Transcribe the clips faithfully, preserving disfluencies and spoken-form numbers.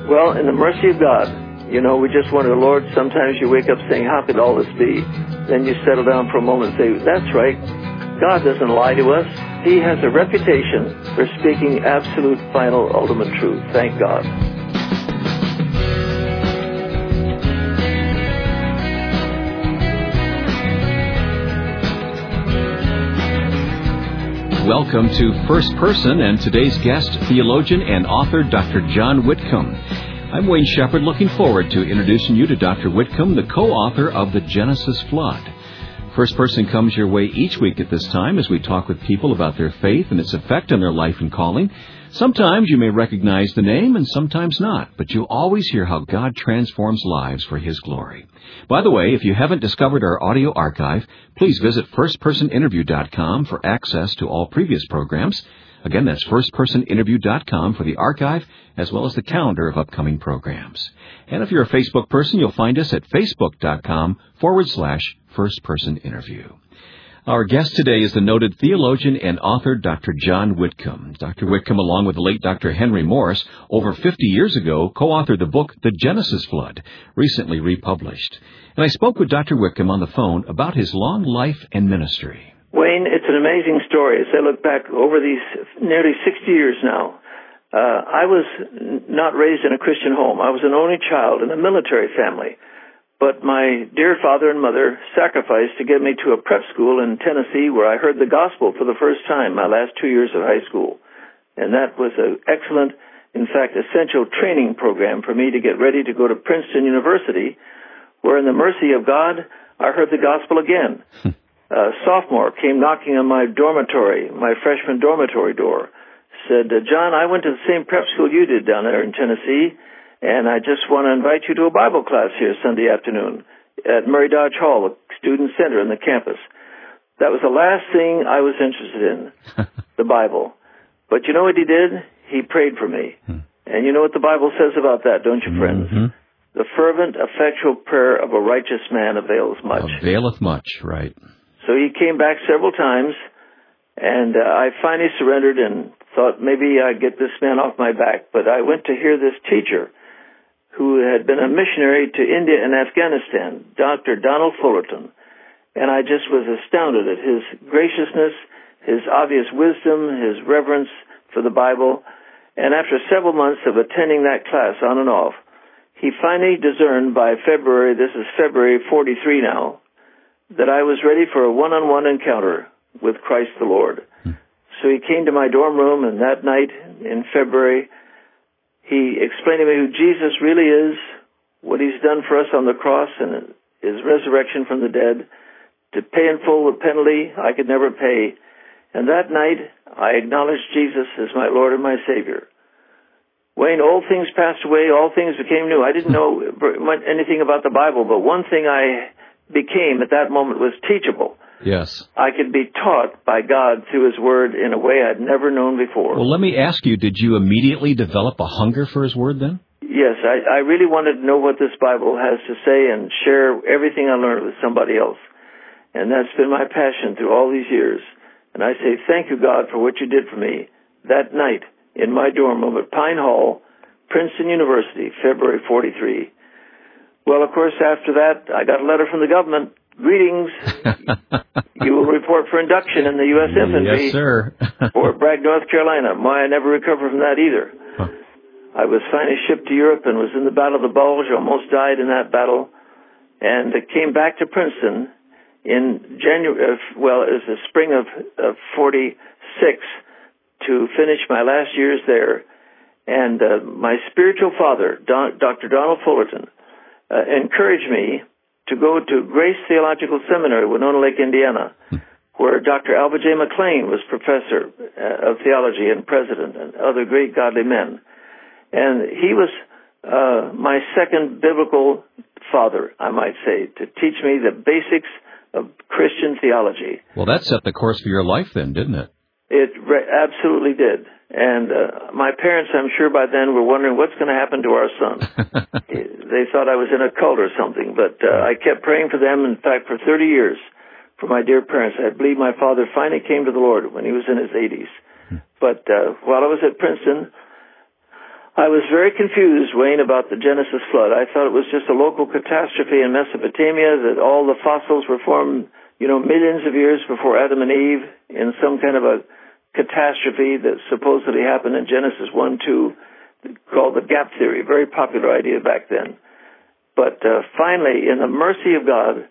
Well, in the mercy of God, you know, we just wonder, Lord, sometimes you wake up saying, how could all this be? Then you settle down for a moment and say, that's right. God doesn't lie to us. He has a reputation for speaking absolute, final, ultimate truth. Thank God. Welcome to First Person and today's guest, theologian and author Doctor John Whitcomb. I'm Wayne Shepherd, looking forward to introducing you to Doctor Whitcomb, the co-author of The Genesis Flood. First Person comes your way each week at this time as we talk with people about their faith and its effect on their life and calling. Sometimes you may recognize the name and sometimes not, but you always hear how God transforms lives for His glory. By the way, if you haven't discovered our audio archive, please visit first person interview dot com for access to all previous programs. Again, that's first person interview dot com for the archive as well as the calendar of upcoming programs. And if you're a Facebook person, you'll find us at facebook.com forward slash first person interview. Our guest today is the noted theologian and author Doctor John Whitcomb. Doctor Whitcomb, along with the late Doctor Henry Morris, over fifty years ago, co-authored the book The Genesis Flood, recently republished. And I spoke with Doctor Whitcomb on the phone about his long life and ministry. Wayne, it's an amazing story. As I look back over these nearly sixty years now, uh, I was not raised in a Christian home. I was an only child in a military family. But my dear father and mother sacrificed to get me to a prep school in Tennessee where I heard the gospel for the first time my last two years of high school. And that was an excellent, in fact, essential training program for me to get ready to go to Princeton University, where in the mercy of God, I heard the gospel again. A sophomore came knocking on my dormitory, my freshman dormitory door, said, John, I went to the same prep school you did down there in Tennessee, and I just want to invite you to a Bible class here Sunday afternoon at Murray Dodge Hall, a student center in the campus. That was the last thing I was interested in, the Bible. But you know what he did? He prayed for me. And you know what the Bible says about that, don't you, friends? Mm-hmm. The fervent, effectual prayer of a righteous man avails much. Availeth much, right. So he came back several times, and uh, I finally surrendered and thought maybe I'd get this man off my back. But I went to hear this teacher who had been a missionary to India and Afghanistan, Doctor Donald Fullerton. And I just was astounded at his graciousness, his obvious wisdom, his reverence for the Bible. And after several months of attending that class on and off, he finally discerned by February, this is February forty-three now, that I was ready for a one-on-one encounter with Christ the Lord. Hmm. So he came to my dorm room, and that night in February, he explained to me who Jesus really is, what he's done for us on the cross and his resurrection from the dead, to pay in full the penalty I could never pay. And that night, I acknowledged Jesus as my Lord and my Savior. Wayne, old things passed away, all things became new. I didn't know anything about the Bible, but one thing I became at that moment was teachable. Yes. I could be taught by God through His Word in a way I'd never known before. Well, let me ask you, did you immediately develop a hunger for His Word then? Yes, I, I really wanted to know what this Bible has to say and share everything I learned with somebody else. And that's been my passion through all these years. And I say thank you, God, for what you did for me that night in my dorm room at Pine Hall, Princeton University, February forty-three. Well, of course, after that, I got a letter from the government. Greetings. You will report for induction in the U S Infantry. Yes, sir. Fort Bragg, North Carolina. My, I never recovered from that either. Huh. I was finally shipped to Europe and was in the Battle of the Bulge. Almost died in that battle. And came back to Princeton in January, well, it was the spring of, of forty-six to finish my last years there. And uh, my spiritual father, Don, Doctor Donald Fullerton, uh, encouraged me to go to Grace Theological Seminary, Winona Lake, Indiana, hmm. where Doctor Albert J. McLean was professor uh, of theology and president and other great godly men. And he was uh, my second biblical father, I might say, to teach me the basics of Christian theology. Well, that set the course for your life then, didn't it? It re- absolutely did. And uh, my parents, I'm sure by then, were wondering what's going to happen to our son. They thought I was in a cult or something, but uh, I kept praying for them. In fact, for thirty years, for my dear parents. I believe my father finally came to the Lord when he was in his eighties. But uh, while I was at Princeton, I was very confused, Wayne, about the Genesis flood. I thought it was just a local catastrophe in Mesopotamia, that all the fossils were formed, you know, millions of years before Adam and Eve in some kind of a catastrophe that supposedly happened in Genesis one two, called the gap theory, a very popular idea back then. But uh, finally, in the mercy of God,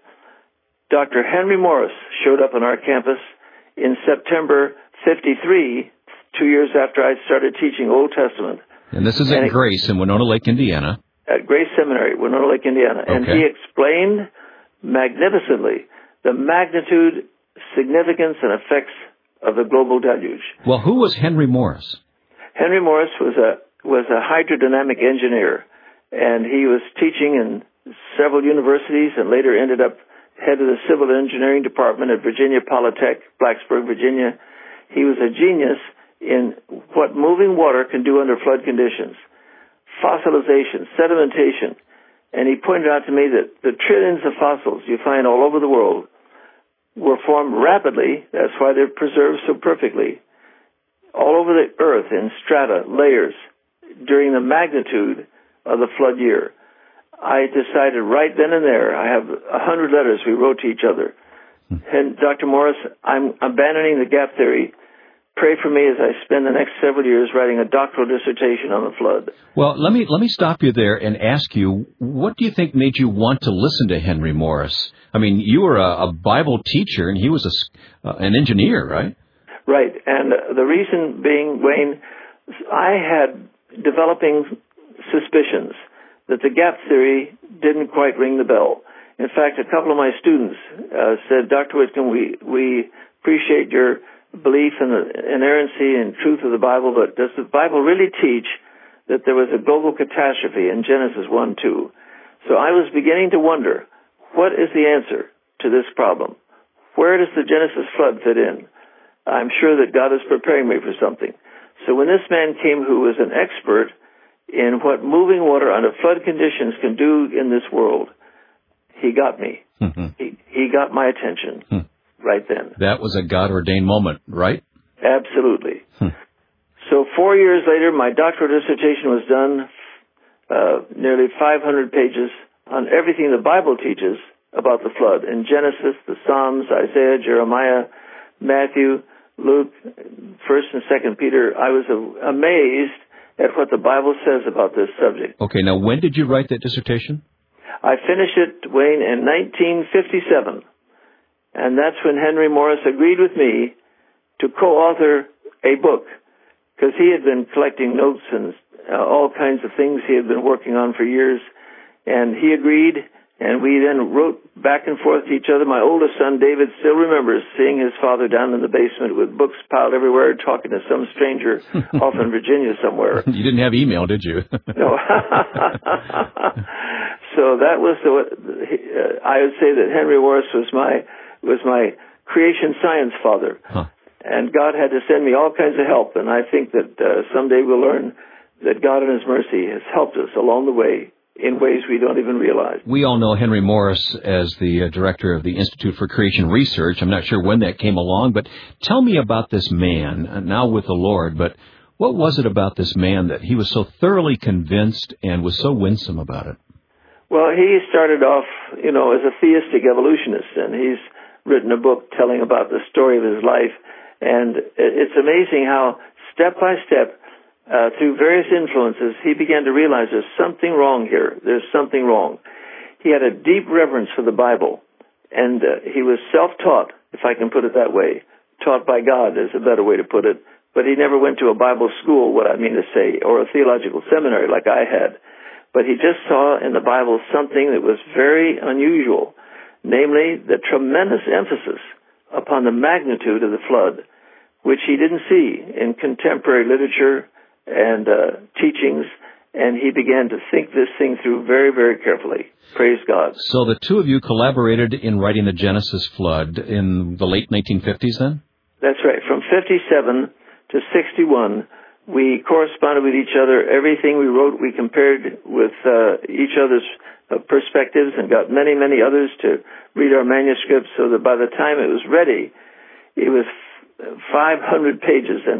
Doctor Henry Morris showed up on our campus in September fifty-three, two years after I started teaching Old Testament. And this is at and Grace in Winona Lake, Indiana. At Grace Seminary, Winona Lake, Indiana. Okay. And he explained magnificently the magnitude, significance, and effects of the global deluge. Well, who was Henry Morris? Henry Morris was a was a hydrodynamic engineer, and he was teaching in several universities and later ended up head of the civil engineering department at Virginia Polytech, Blacksburg, Virginia. He was a genius in what moving water can do under flood conditions, fossilization, sedimentation. And he pointed out to me that the trillions of fossils you find all over the world were formed rapidly. That's why they're preserved so perfectly, all over the earth in strata, layers, during the magnitude of the flood year. I decided right then and there, I have a hundred letters we wrote to each other. And Doctor Morris, I'm abandoning the gap theory. Pray for me as I spend the next several years writing a doctoral dissertation on the flood. Well, let me let me stop you there and ask you, what do you think made you want to listen to Henry Morris? I mean, you were a, a Bible teacher, and he was a, uh, an engineer, right? Right, and uh, the reason being, Wayne, I had developing suspicions that the gap theory didn't quite ring the bell. In fact, a couple of my students uh, said, Doctor Whitcomb, we, we appreciate your belief in the inerrancy and truth of the Bible, but does the Bible really teach that there was a global catastrophe in Genesis one two? So I was beginning to wonder, what is the answer to this problem? Where does the Genesis flood fit in? I'm sure that God is preparing me for something. So when this man came who was an expert in what moving water under flood conditions can do in this world, he got me. Mm-hmm. He, he got my attention. Hmm. Right then. That was a God-ordained moment, right? Absolutely. Hmm. So four years later, my doctoral dissertation was done, uh, nearly five hundred pages on everything the Bible teaches about the flood. In Genesis, the Psalms, Isaiah, Jeremiah, Matthew, Luke, First and Second Peter. I was uh, amazed at what the Bible says about this subject. Okay, now when did you write that dissertation? I finished it, Wayne, in nineteen fifty-seven. And that's when Henry Morris agreed with me to co-author a book, because he had been collecting notes and uh, all kinds of things he had been working on for years. And he agreed, and we then wrote back and forth to each other. My oldest son, David, still remembers seeing his father down in the basement with books piled everywhere, talking to some stranger off in Virginia somewhere. You didn't have email, did you? No. So that was the, uh, I would say that Henry Morris was my was my creation science father. Huh. And God had to send me all kinds of help, and I think that uh, someday we'll learn that God in His mercy has helped us along the way in ways we don't even realize. We all know Henry Morris as the uh, director of the Institute for Creation Research. I'm not sure when that came along, but tell me about this man, uh, now with the Lord, but what was it about this man that he was so thoroughly convinced and was so winsome about it? Well, he started off, you know, as a theistic evolutionist, and he's written a book telling about the story of his life. And it's amazing how, step by step, uh, through various influences, he began to realize there's something wrong here. There's something wrong. He had a deep reverence for the Bible, and uh, he was self-taught, if I can put it that way. Taught by God is a better way to put it. But he never went to a Bible school, what I mean to say, or a theological seminary like I had. But he just saw in the Bible something that was very unusual, namely the tremendous emphasis upon the magnitude of the flood, which he didn't see in contemporary literature and uh, teachings, and he began to think this thing through very, very carefully. Praise God. So the two of you collaborated in writing the Genesis flood in the late nineteen fifties then? That's right. From fifty-seven to sixty-one, we corresponded with each other. Everything we wrote, we compared with uh, each other's uh, perspectives and got many, many others to read our manuscripts, so that by the time it was ready, it was five hundred pages. And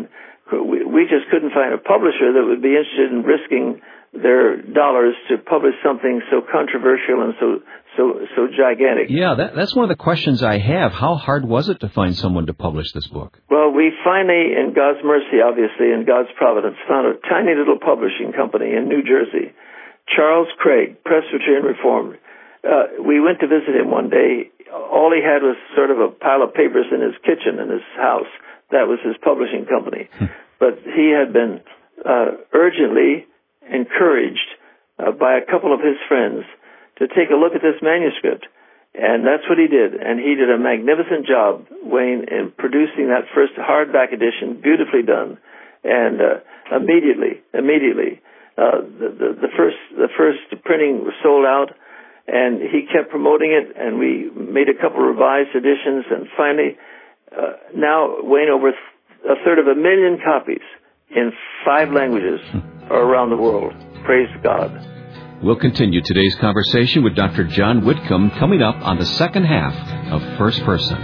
we, we just couldn't find a publisher that would be interested in risking their dollars to publish something so controversial and so so so gigantic. Yeah, that, that's one of the questions I have. How hard was it to find someone to publish this book? Well, we finally, in God's mercy, obviously, in God's providence, found a tiny little publishing company in New Jersey, Charles Craig, Presbyterian Reformed. Uh, we went to visit him one day. All he had was sort of a pile of papers in his kitchen in his house. That was his publishing company. But he had been uh, urgently encouraged uh, by a couple of his friends to take a look at this manuscript. And that's what he did. And he did a magnificent job, Wayne, in producing that first hardback edition, beautifully done. And uh, immediately, immediately, uh, the, the, the first the first printing was sold out, and he kept promoting it, and we made a couple of revised editions, and finally, uh, now, Wayne, over a third of a million copies in five languages around the world. Praise God. We'll continue today's conversation with Doctor John Whitcomb coming up on the second half of First Person.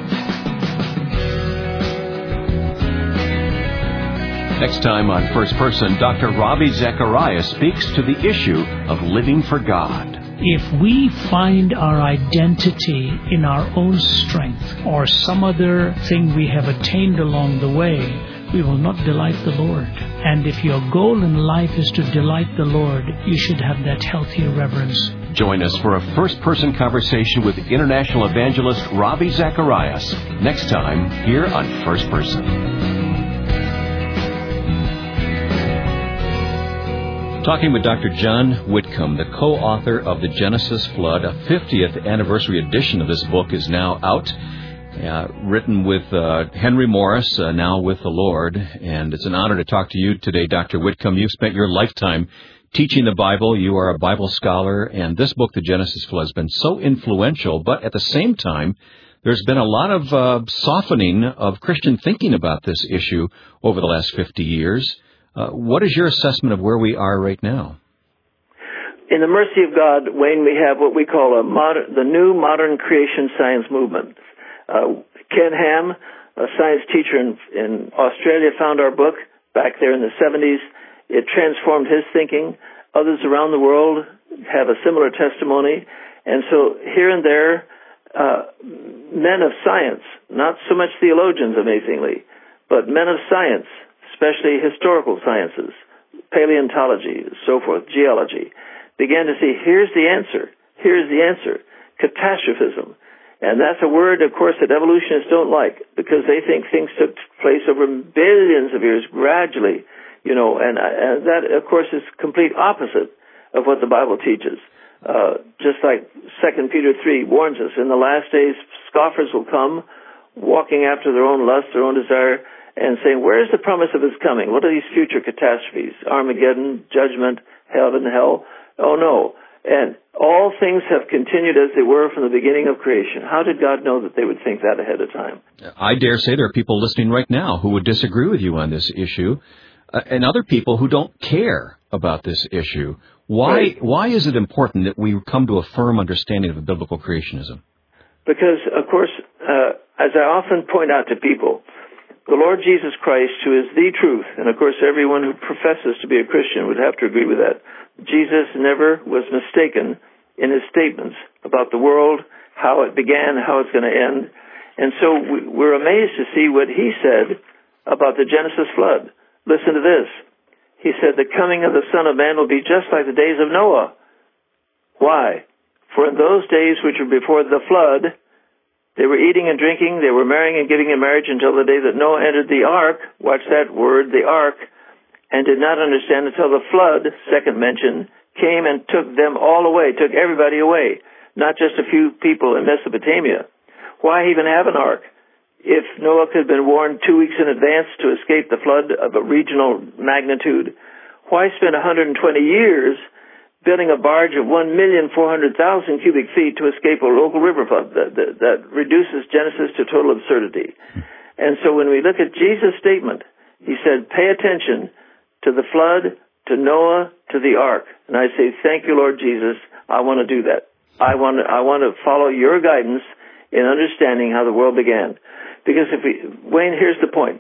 Next time on First Person, Doctor Ravi Zacharias speaks to the issue of living for God. If we find our identity in our own strength or some other thing we have attained along the way, we will not delight the Lord. And if your goal in life is to delight the Lord, you should have that healthy reverence. Join us for a first-person conversation with international evangelist Ravi Zacharias next time here on First Person. Talking with Doctor John Whitcomb, the co-author of The Genesis Flood. A fiftieth anniversary edition of this book is now out, uh, written with uh, Henry Morris, uh, now with the Lord. And it's an honor to talk to you today, Doctor Whitcomb. You've spent your lifetime teaching the Bible. You are a Bible scholar, and this book, The Genesis Flood, has been so influential. But at the same time, there's been a lot of uh, softening of Christian thinking about this issue over the last fifty years. Uh, what is your assessment of where we are right now? In the mercy of God, Wayne, we have what we call a modern, the new modern creation science movement. Uh, Ken Ham, a science teacher in, in Australia, found our book back there in the seventies. It transformed his thinking. Others around the world have a similar testimony. And so here and there, uh, men of science, not so much theologians, amazingly, but men of science, especially historical sciences, paleontology, so forth, geology, began to see, here's the answer, here's the answer, catastrophism. And that's a word, of course, that evolutionists don't like, because they think things took place over billions of years, gradually, you know, and, and that, of course, is complete opposite of what the Bible teaches. Uh, just like Second Peter three warns us, in the last days, scoffers will come, walking after their own lust, their own desire, and saying, where's the promise of his coming? What are these future catastrophes? Armageddon, judgment, heaven, hell? Oh, no. And all things have continued as they were from the beginning of creation. How did God know that they would think that ahead of time? I dare say there are people listening right now who would disagree with you on this issue, uh, and other people who don't care about this issue. Why, right. why is it important that we come to a firm understanding of biblical creationism? Because, of course, uh, as I often point out to people, the Lord Jesus Christ, who is the truth, and of course everyone who professes to be a Christian would have to agree with that, Jesus never was mistaken in his statements about the world, how it began, how it's going to end. And so we're amazed to see what he said about the Genesis flood. Listen to this. He said, the coming of the Son of Man will be just like the days of Noah. Why? For in those days which were before the flood, they were eating and drinking, they were marrying and giving in marriage until the day that Noah entered the ark, watch that word, the ark, and did not understand until the flood, second mention, came and took them all away, took everybody away, not just a few people in Mesopotamia. Why even have an ark? If Noah could have been warned two weeks in advance to escape the flood of a regional magnitude, why spend one hundred twenty years building a barge of one million four hundred thousand cubic feet to escape a local river flood? That, that, that reduces Genesis to total absurdity. And so when we look at Jesus' statement, he said, pay attention to the flood, to Noah, to the ark. And I say, thank you, Lord Jesus. I want to do that. I want to, I want to follow your guidance in understanding how the world began. Because if we, Wayne, here's the point.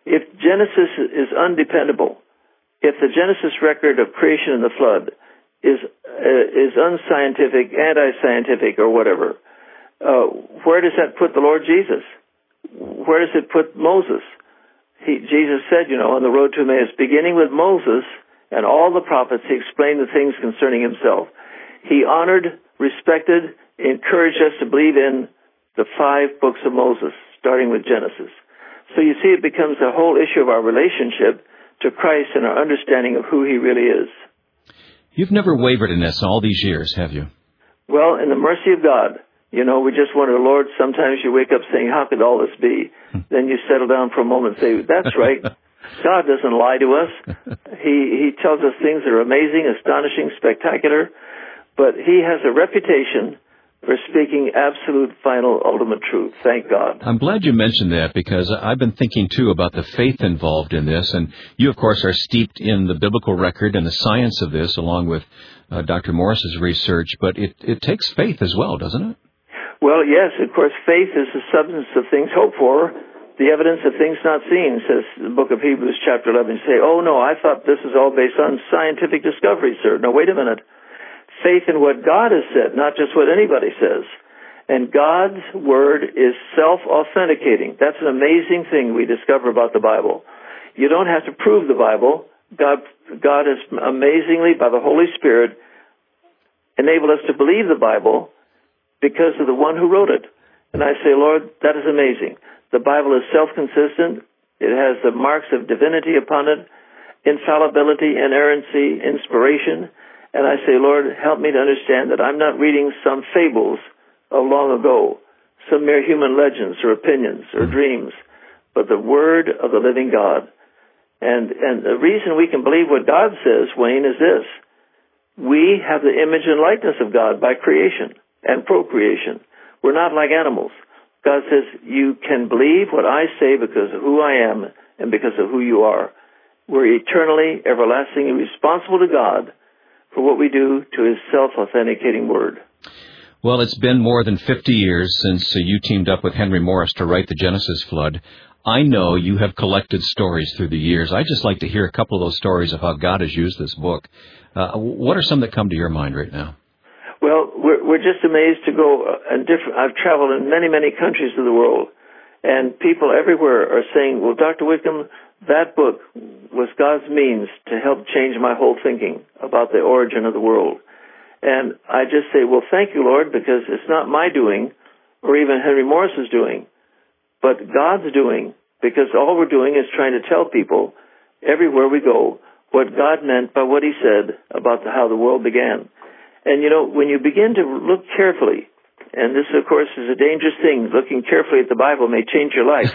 If Genesis is undependable, if the Genesis record of creation and the flood is uh, is unscientific, anti-scientific, or whatever, uh, where does that put the Lord Jesus? Where does it put Moses? He, Jesus said, you know, on the road to Emmaus, beginning with Moses and all the prophets, he explained the things concerning himself. He honored, respected, encouraged us to believe in the five books of Moses, starting with Genesis. So you see, it becomes a whole issue of our relationship to Christ and our understanding of who he really is. You've never wavered in this all these years, have you? Well, in the mercy of God, you know, we just wonder, Lord, sometimes you wake up saying, how could all this be? Then you settle down for a moment and say, that's right. God doesn't lie to us. He, he tells us things that are amazing, astonishing, spectacular, but he has a reputation for speaking absolute, final, ultimate truth. Thank God. I'm glad you mentioned that, because I've been thinking, too, about the faith involved in this. And you, of course, are steeped in the biblical record and the science of this, along with uh, Doctor Morris's research. But it, it takes faith as well, doesn't it? Well, yes. Of course, faith is the substance of things hoped for, the evidence of things not seen, says the book of Hebrews, chapter eleven. You say, oh, no, I thought this is all based on scientific discovery, sir. No, wait a minute. Faith in what God has said, not just what anybody says. And God's word is self-authenticating. That's an amazing thing we discover about the Bible. You don't have to prove the Bible. God, God has amazingly, by the Holy Spirit, enabled us to believe the Bible because of the one who wrote it. And I say, Lord, that is amazing. The Bible is self-consistent. It has the marks of divinity upon it, infallibility, inerrancy, inspiration. And I say, Lord, help me to understand that I'm not reading some fables of long ago, some mere human legends or opinions or dreams, but the Word of the living God. And and the reason we can believe what God says, Wayne, is this. We have the image and likeness of God by creation and procreation. We're not like animals. God says, you can believe what I say because of who I am and because of who you are. We're eternally, everlastingly responsible to God for what we do to his self-authenticating word. Well, it's been more than fifty years since uh, you teamed up with Henry Morris to write the Genesis flood. I know you have collected stories through the years. I'd just like to hear a couple of those stories of how God has used this book. Uh, what are some that come to your mind right now? Well, we're, we're just amazed to go and different. I've traveled in many, many countries of the world, and people everywhere are saying, well, Doctor Whitcomb, that book was God's means to help change my whole thinking about the origin of the world. And I just say, well, thank you, Lord, because it's not my doing or even Henry Morris's doing, but God's doing, because all we're doing is trying to tell people everywhere we go what God meant by what he said about the, how the world began. And, you know, when you begin to look carefully, and this, of course, is a dangerous thing. Looking carefully at the Bible may change your life.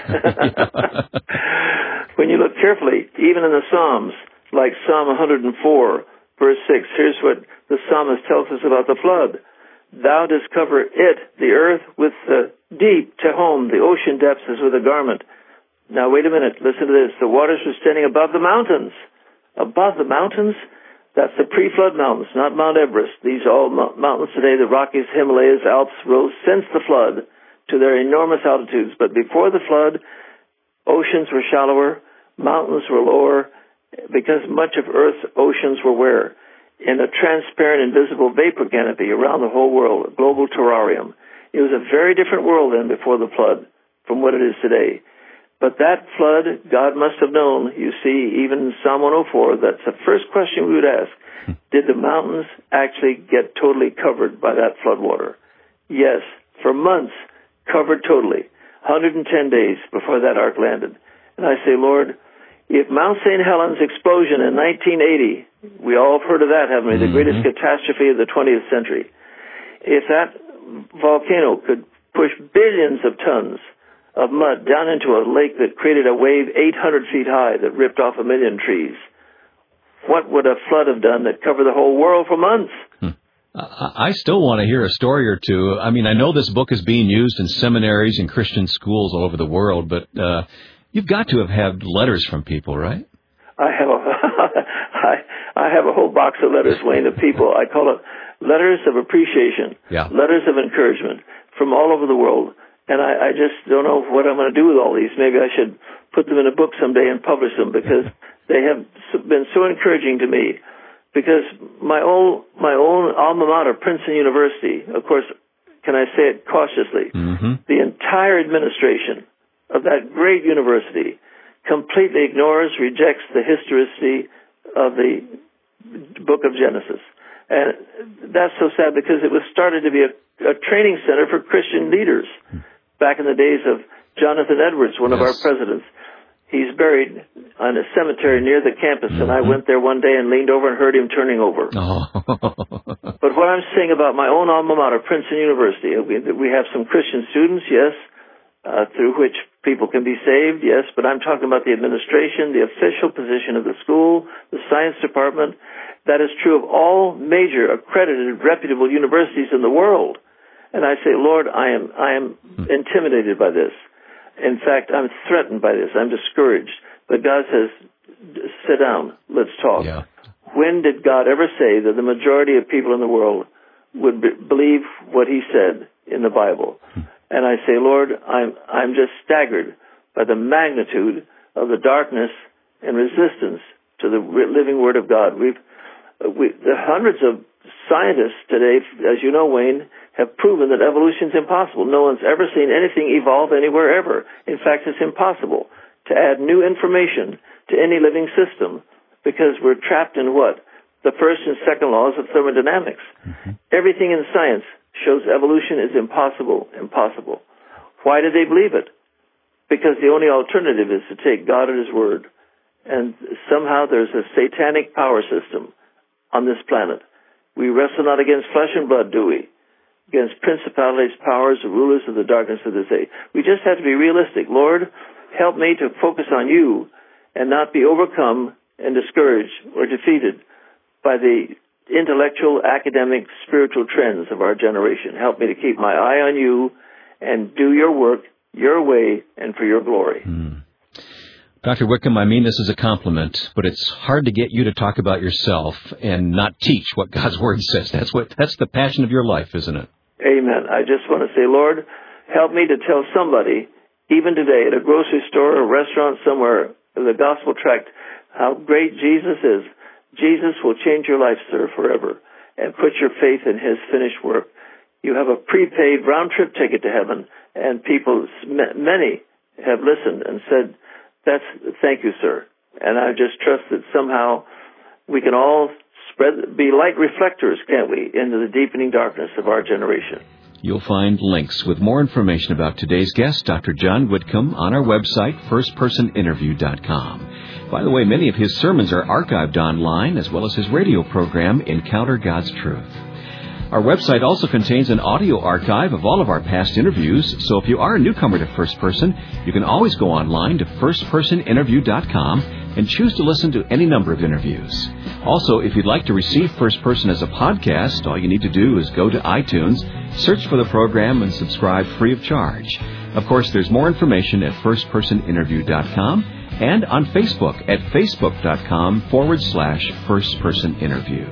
When you look carefully, even in the Psalms, like Psalm one hundred four, verse six, here's what the psalmist tells us about the flood. Thou dost cover it, the earth, with the deep to home, the ocean depths as with a garment. Now, wait a minute. Listen to this. The waters were standing above the mountains. Above the mountains? That's the pre-flood mountains, not Mount Everest. These are all mountains today, the Rockies, Himalayas, Alps, rose since the flood to their enormous altitudes. But before the flood, oceans were shallower, mountains were lower, because much of Earth's oceans were where? In a transparent, invisible vapor canopy around the whole world, a global terrarium. It was a very different world then before the flood from what it is today. But that flood, God must have known. You see, even in Psalm one oh four, that's the first question we would ask. Did the mountains actually get totally covered by that flood water? Yes, for months, covered totally. one hundred ten days before that ark landed. And I say, Lord, if Mount Saint Helens explosion in nineteen eighty, we all have heard of that, haven't we? The greatest mm-hmm. catastrophe of the twentieth century. If that volcano could push billions of tons of mud down into a lake that created a wave eight hundred feet high that ripped off a million trees, what would a flood have done that covered the whole world for months? Hmm. I still want to hear a story or two. I mean, I know this book is being used in seminaries and Christian schools all over the world, but uh, you've got to have had letters from people, right? I have a, I, I have a whole box of letters, Wayne, of people. I call it letters of appreciation, yeah. letters of encouragement from all over the world. And I, I just don't know what I'm going to do with all these. Maybe I should put them in a book someday and publish them, because they have been so encouraging to me. Because my own, my own alma mater, Princeton University, of course, can I say it cautiously, mm-hmm. the entire administration of that great university completely ignores, rejects the historicity of the book of Genesis. And that's so sad, because it was started to be a, a training center for Christian leaders back in the days of Jonathan Edwards, one yes. of our presidents. He's buried on a cemetery near the campus, mm-hmm. and I went there one day and leaned over and heard him turning over. Oh. But what I'm saying about my own alma mater, Princeton University, we, we have some Christian students, yes, uh, through which people can be saved, yes, but I'm talking about the administration, the official position of the school, the science department. That is true of all major accredited, reputable universities in the world. And I say, Lord, I am I am intimidated by this. In fact, I'm threatened by this. I'm discouraged. But God says, sit down, let's talk. Yeah. When did God ever say that the majority of people in the world would be, believe what he said in the Bible? And I say, Lord, I'm I'm just staggered by the magnitude of the darkness and resistance to the living Word of God. We've we, the hundreds of scientists today, as you know, Wayne, have proven that evolution is impossible. No one's ever seen anything evolve anywhere ever. In fact, it's impossible to add new information to any living system, because we're trapped in what? The first and second laws of thermodynamics. Mm-hmm. Everything in science shows evolution is impossible, impossible. Why do they believe it? Because the only alternative is to take God at his word. And somehow there's a satanic power system on this planet. We wrestle not against flesh and blood, do we? Against principalities, powers, rulers of the darkness of this age. We just have to be realistic. Lord, help me to focus on you and not be overcome and discouraged or defeated by the intellectual, academic, spiritual trends of our generation. Help me to keep my eye on you and do your work your way and for your glory. Hmm. Doctor Whitcomb, I mean this is a compliment, but it's hard to get you to talk about yourself and not teach what God's Word says. That's what that's the passion of your life, isn't it? Amen. I just want to say, Lord, help me to tell somebody, even today at a grocery store or restaurant somewhere, the gospel tract, how great Jesus is. Jesus will change your life, sir, forever, and put your faith in his finished work. You have a prepaid round-trip ticket to heaven, and people, many, have listened and said, That's thank you, sir. And I just trust that somehow we can all spread, be light reflectors, can't we, into the deepening darkness of our generation. You'll find links with more information about today's guest, Doctor John Whitcomb, on our website, first person interview dot com. By the way, many of his sermons are archived online, as well as his radio program, Encounter God's Truth. Our website also contains an audio archive of all of our past interviews, so if you are a newcomer to First Person, you can always go online to first person interview dot com and choose to listen to any number of interviews. Also, if you'd like to receive First Person as a podcast, all you need to do is go to iTunes, search for the program, and subscribe free of charge. Of course, there's more information at first person interview dot com and on Facebook at facebook.com forward slash first person interview.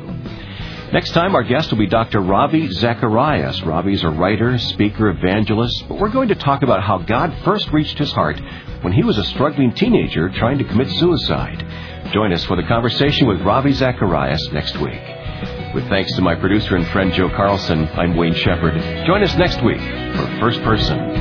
Next time, our guest will be Doctor Ravi Zacharias. Ravi's a writer, speaker, evangelist, but we're going to talk about how God first reached his heart when he was a struggling teenager trying to commit suicide. Join us for the conversation with Ravi Zacharias next week. With thanks to my producer and friend Joe Carlson, I'm Wayne Shepherd. Join us next week for First Person.